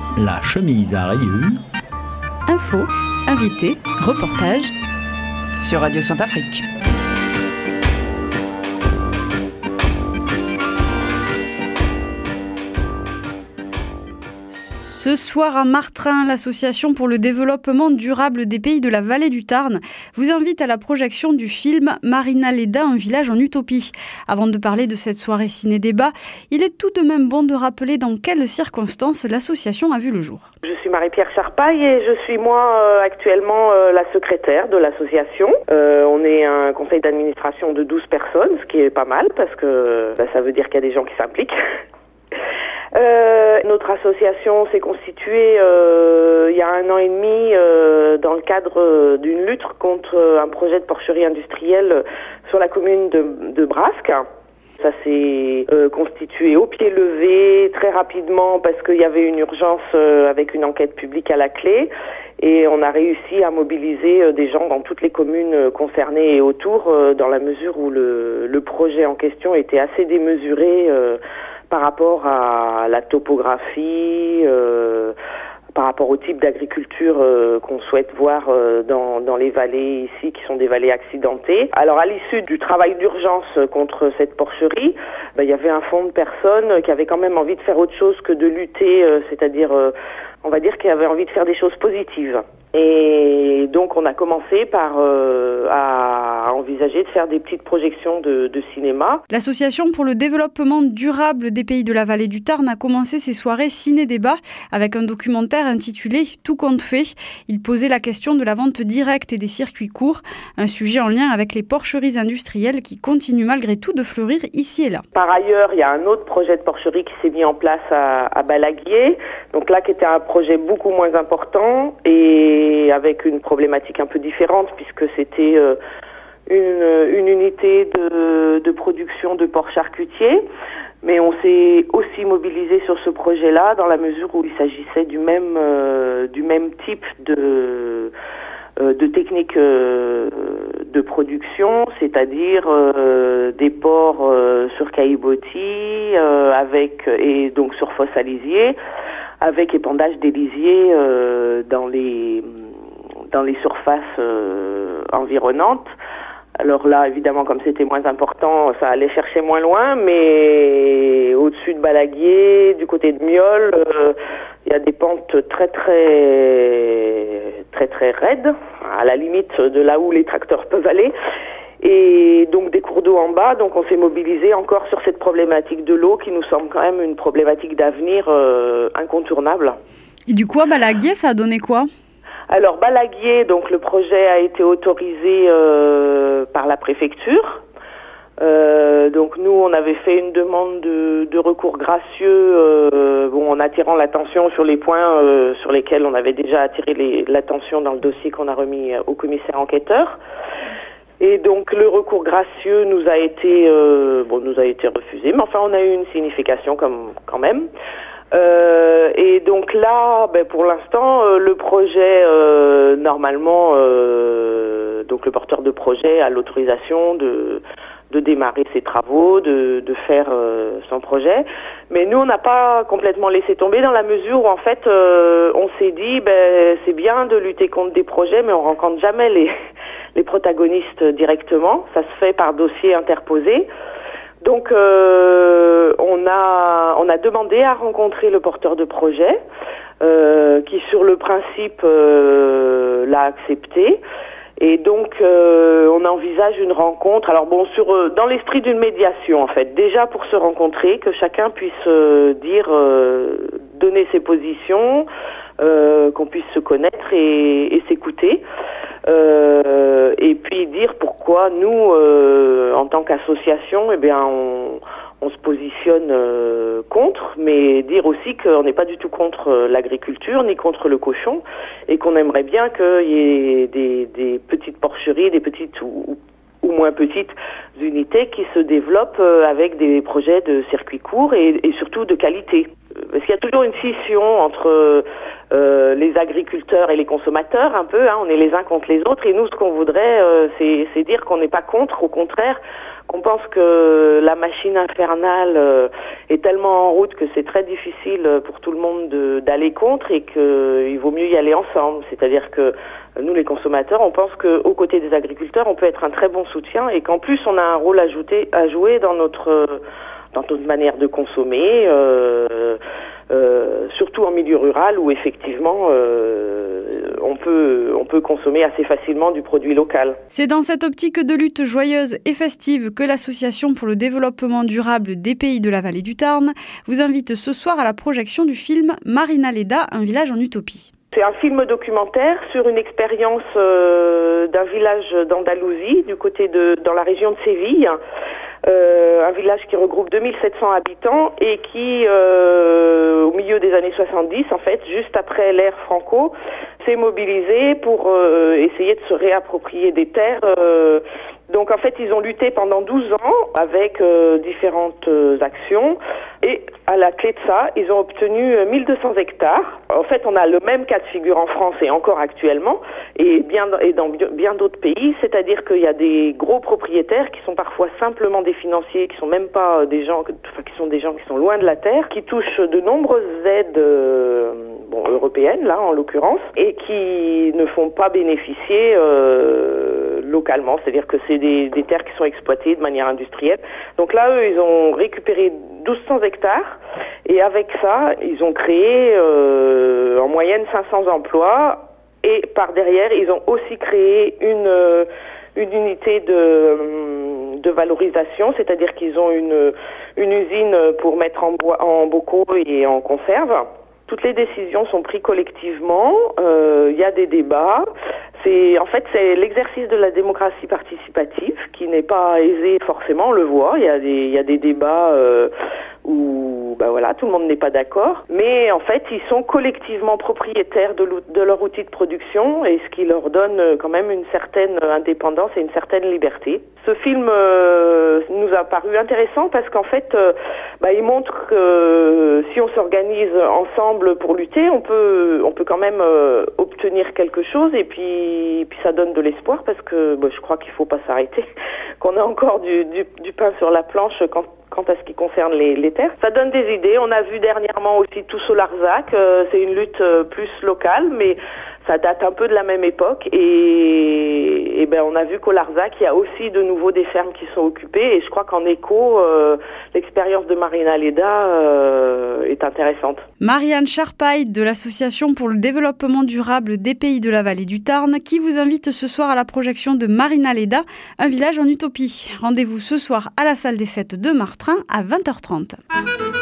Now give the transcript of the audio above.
La chemise à rayures. Info, invité, reportage sur Radio Saint-Afrique. Ce soir à Martrin, l'association pour le développement durable des pays de la vallée du Tarn vous invite à la projection du film Marina Leda, un village en utopie. Avant de parler de cette soirée ciné-débat, il est tout de même bon de rappeler dans quelles circonstances l'association a vu le jour. Je suis Marie-Pierre Charpaille et je suis actuellement la secrétaire de l'association. On est un conseil d'administration de 12 personnes, ce qui est pas mal parce que ça veut dire qu'il y a des gens qui s'impliquent. Notre association s'est constituée il y a 1 an et demi dans le cadre d'une lutte contre un projet de porcherie industrielle sur la commune de Brasque. Ça s'est constitué au pied levé très rapidement parce qu'il y avait une urgence avec une enquête publique à la clé et on a réussi à mobiliser des gens dans toutes les communes concernées et autour dans la mesure où le projet en question était assez démesuré par rapport à la topographie, par rapport au type d'agriculture qu'on souhaite voir dans les vallées ici, qui sont des vallées accidentées. Alors à l'issue du travail d'urgence contre cette porcherie, il y avait un fond de personnes qui avaient quand même envie de faire autre chose que de lutter, c'est-à-dire, on va dire, qui avaient envie de faire des choses positives. Et donc on a commencé par à envisager de faire des petites projections de cinéma. L'association pour le développement durable des pays de la vallée du Tarn a commencé ses soirées ciné-débat avec un documentaire intitulé Tout compte fait. Il posait la question de la vente directe et des circuits courts, un sujet en lien avec les porcheries industrielles qui continuent malgré tout de fleurir ici et là. Par ailleurs, il y a un autre projet de porcherie qui s'est mis en place à Balaguier, donc là qui était un projet beaucoup moins important et avec une problématique un peu différente puisque c'était une unité de production de porc charcutier, mais on s'est aussi mobilisé sur ce projet-là dans la mesure où il s'agissait du même type de technique de production, c'est-à-dire des porcs sur caillebotis et donc sur fosse à lisier, avec épandage des lisiers dans les surfaces environnantes. Alors là, évidemment, comme c'était moins important, ça allait chercher moins loin, mais au-dessus de Balaguier, du côté de Miole, il y a des pentes très raides, à la limite de là où les tracteurs peuvent aller. Et donc des cours d'eau en bas, donc on s'est mobilisé encore sur cette problématique de l'eau qui nous semble quand même une problématique d'avenir incontournable. Et du coup, à Balaguier, ça a donné quoi ? Alors Balaguier, donc le projet a été autorisé par la préfecture. Donc nous, on avait fait une demande de recours gracieux, en attirant l'attention sur les points sur lesquels on avait déjà attiré l'attention dans le dossier qu'on a remis au commissaire enquêteur. Et donc le recours gracieux nous a été refusé, mais enfin on a eu une signification quand même. Et donc là, pour l'instant, le projet normalement, donc le porteur de projet a l'autorisation de démarrer ses travaux, de faire son projet. Mais nous, on n'a pas complètement laissé tomber dans la mesure où en fait, on s'est dit, c'est bien de lutter contre des projets, mais on rencontre jamais les protagonistes directement. Ça se fait par dossier interposé. Donc, on a demandé à rencontrer le porteur de projet, qui sur le principe l'a accepté. Et donc, on envisage une rencontre. Alors dans l'esprit d'une médiation, en fait, déjà pour se rencontrer, que chacun puisse donner ses positions, qu'on puisse se connaître et s'écouter. Et puis dire pourquoi nous, en tant qu'association, on se positionne contre, mais dire aussi qu'on n'est pas du tout contre l'agriculture ni contre le cochon et qu'on aimerait bien qu'il y ait des petites porcheries, des petites ou moins petites unités qui se développent avec des projets de circuits courts et surtout de qualité. Parce qu'il y a toujours une scission entre les agriculteurs et les consommateurs, un peu, hein, on est les uns contre les autres, et nous, ce qu'on voudrait, c'est dire qu'on n'est pas contre, au contraire, qu'on pense que la machine infernale est tellement en route que c'est très difficile pour tout le monde d'aller contre, et qu'il vaut mieux y aller ensemble. C'est-à-dire que nous, les consommateurs, on pense qu'aux côtés des agriculteurs, on peut être un très bon soutien, et qu'en plus, on a un rôle à jouer dans notre manière de consommer, surtout en milieu rural où effectivement on peut consommer assez facilement du produit local. C'est dans cette optique de lutte joyeuse et festive que l'Association pour le développement durable des pays de la vallée du Tarn vous invite ce soir à la projection du film Marina Leda, un village en utopie. C'est un film documentaire sur une expérience d'un village d'Andalousie, dans la région de Séville. Un village qui regroupe 2700 habitants et qui, au milieu des années 70, en fait, juste après l'ère Franco, s'est mobilisé pour essayer de se réapproprier des terres. Donc en fait, ils ont lutté pendant 12 ans avec différentes actions, et à la clé de ça, ils ont obtenu 1200 hectares. En fait, on a le même cas de figure en France et encore actuellement, et dans bien d'autres pays, c'est-à-dire qu'il y a des gros propriétaires qui sont parfois simplement des financiers, qui sont même pas des gens, qui sont loin de la terre, qui touchent de nombreuses aides européennes là en l'occurrence, et qui ne font pas bénéficier localement, c'est-à-dire que c'est des terres qui sont exploitées de manière industrielle. Donc là, eux, ils ont récupéré 1200 hectares, et avec ça, ils ont créé en moyenne 500 emplois, et par derrière, ils ont aussi créé une unité de valorisation, c'est-à-dire qu'ils ont une usine pour mettre en bocaux et en conserve. Toutes les décisions sont prises collectivement, il y a des débats. C'est l'exercice de la démocratie participative qui n'est pas aisé forcément, on le voit. Il y a des débats où tout le monde n'est pas d'accord, mais en fait ils sont collectivement propriétaires de leur outil de production, et ce qui leur donne quand même une certaine indépendance et une certaine liberté. Ce film nous a paru intéressant parce qu'en fait il montre que si on s'organise ensemble pour lutter, on peut quand même obtenir quelque chose, et puis ça donne de l'espoir, parce que je crois qu'il faut pas s'arrêter, qu'on a encore du pain sur la planche quant à ce qui concerne les terres. Ça donne des idées. On a vu dernièrement aussi Tous au Larzac, c'est une lutte plus locale, mais ça date un peu de la même époque, et on a vu qu'au Larzac, il y a aussi de nouveau des fermes qui sont occupées, et je crois qu'en écho, l'expérience de Marina Leda est intéressante. Marianne Charpaille de l'Association pour le développement durable des pays de la vallée du Tarn qui vous invite ce soir à la projection de Marina Leda, un village en utopie. Rendez-vous ce soir à la salle des fêtes de Martrin à 20h30.